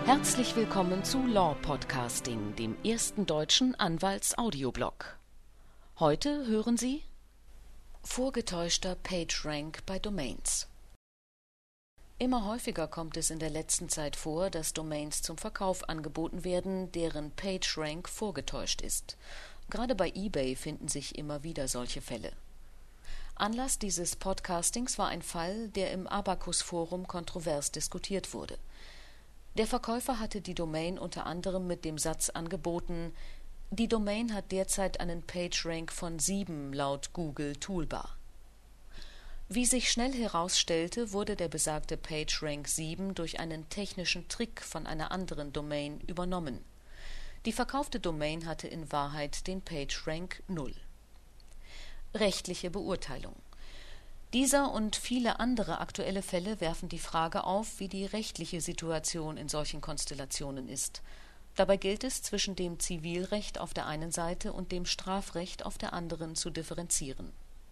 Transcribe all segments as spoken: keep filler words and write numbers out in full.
Herzlich willkommen zu Law Podcasting, dem ersten deutschen Anwalts-Audioblog. Heute hören Sie vorgetäuschter PageRank bei Domains. Immer häufiger kommt es in der letzten Zeit vor, dass Domains zum Verkauf angeboten werden, deren PageRank vorgetäuscht ist. Gerade bei eBay finden sich immer wieder solche Fälle. Anlass dieses Podcastings war ein Fall, der im Abacus-Forum kontrovers diskutiert wurde. Der Verkäufer hatte die Domain unter anderem mit dem Satz angeboten: Die Domain hat derzeit einen PageRank von sieben laut Google Toolbar. Wie sich schnell herausstellte, wurde der besagte PageRank sieben durch einen technischen Trick von einer anderen Domain übernommen. Die verkaufte Domain hatte in Wahrheit den PageRank null. Rechtliche Beurteilung. Dieser und viele andere aktuelle Fälle werfen die Frage auf, wie die rechtliche Situation in solchen Konstellationen ist. Dabei gilt es, zwischen dem Zivilrecht auf der einen Seite und dem Strafrecht auf der anderen zu differenzieren.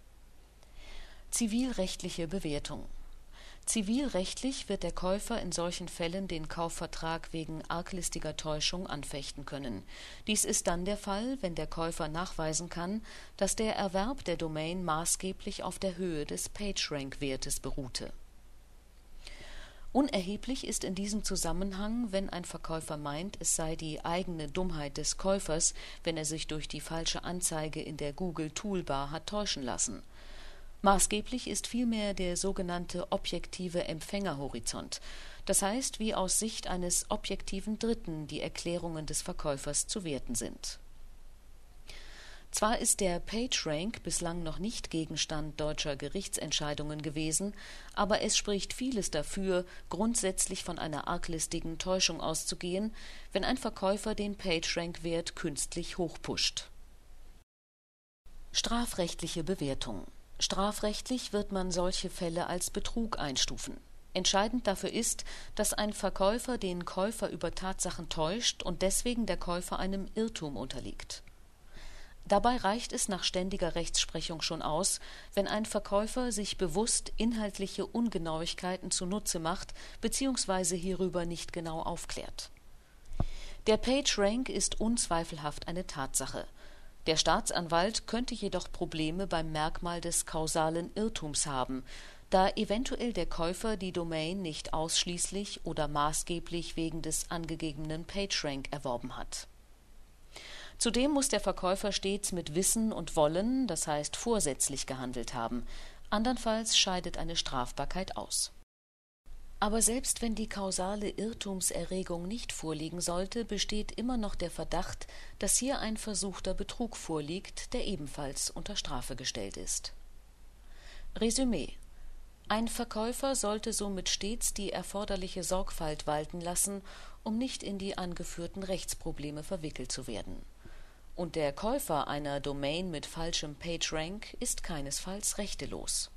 Zivilrechtliche Bewertung. Zivilrechtlich wird der Käufer in solchen Fällen den Kaufvertrag wegen arglistiger Täuschung anfechten können. Dies ist dann der Fall, wenn der Käufer nachweisen kann, dass der Erwerb der Domain maßgeblich auf der Höhe des PageRank-Wertes beruhte. Unerheblich ist in diesem Zusammenhang, wenn ein Verkäufer meint, es sei die eigene Dummheit des Käufers, wenn er sich durch die falsche Anzeige in der Google Toolbar hat täuschen lassen. Maßgeblich ist vielmehr der sogenannte objektive Empfängerhorizont, das heißt, wie aus Sicht eines objektiven Dritten die Erklärungen des Verkäufers zu werten sind. Zwar ist der PageRank bislang noch nicht Gegenstand deutscher Gerichtsentscheidungen gewesen, aber es spricht vieles dafür, grundsätzlich von einer arglistigen Täuschung auszugehen, wenn ein Verkäufer den PageRank-Wert künstlich hochpusht. Strafrechtliche Bewertung. Strafrechtlich wird man solche Fälle als Betrug einstufen. Entscheidend dafür ist, dass ein Verkäufer den Käufer über Tatsachen täuscht und deswegen der Käufer einem Irrtum unterliegt. Dabei reicht es nach ständiger Rechtsprechung schon aus, wenn ein Verkäufer sich bewusst inhaltliche Ungenauigkeiten zunutze macht bzw. hierüber nicht genau aufklärt. Der PageRank ist unzweifelhaft eine Tatsache. Der Staatsanwalt könnte jedoch Probleme beim Merkmal des kausalen Irrtums haben, da eventuell der Käufer die Domain nicht ausschließlich oder maßgeblich wegen des angegebenen PageRank erworben hat. Zudem muss der Verkäufer stets mit Wissen und Wollen, das heißt vorsätzlich gehandelt haben, andernfalls scheidet eine Strafbarkeit aus. Aber selbst wenn die kausale Irrtumserregung nicht vorliegen sollte, besteht immer noch der Verdacht, dass hier ein versuchter Betrug vorliegt, der ebenfalls unter Strafe gestellt ist. Resümee: Ein Verkäufer sollte somit stets die erforderliche Sorgfalt walten lassen, um nicht in die angeführten Rechtsprobleme verwickelt zu werden. Und der Käufer einer Domain mit falschem PageRank ist keinesfalls rechtelos.